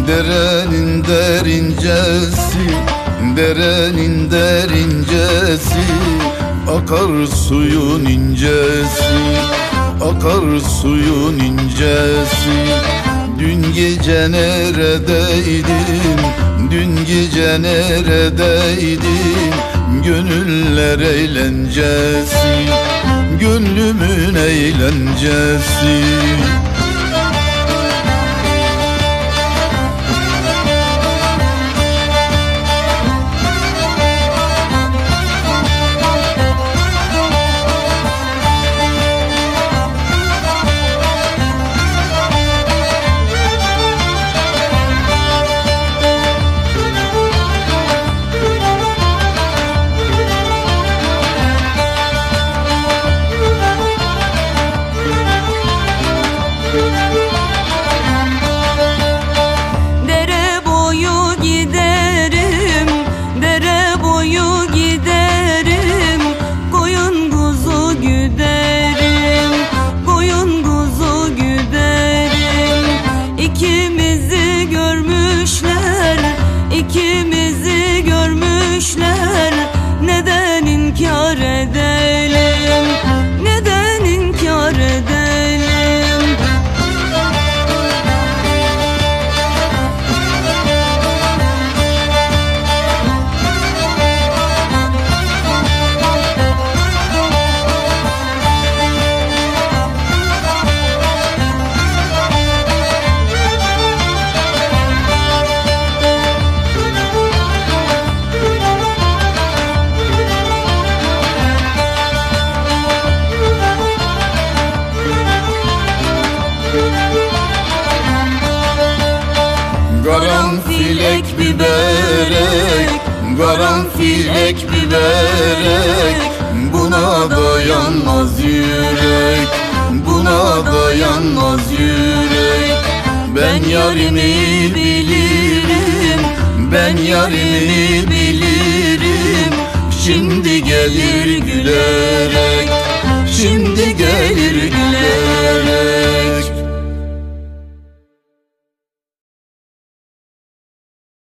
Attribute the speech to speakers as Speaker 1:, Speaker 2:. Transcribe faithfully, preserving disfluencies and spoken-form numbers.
Speaker 1: Derenin derincesi, derenin derincesi, akar suyun incesi, akar suyun incesi. Dün gece neredeydin, dün gece neredeydin? Gönüller eğlencesi, gönlümün eğlencesi.
Speaker 2: Dere boyu giderim, dere boyu giderim, koyun kuzu güderim, koyun kuzu güderim. İkimizi görmüşler, ikimizi görmüşler, neden inkar edelim, neden inkar edelim?
Speaker 1: Karanfilek biberek, karanfilek biberek, buna dayanmaz yürek, buna dayanmaz yürek. Ben yarimi bilirim, ben yarimi bilirim, şimdi gelir gülerek, şimdi gelir gülerek.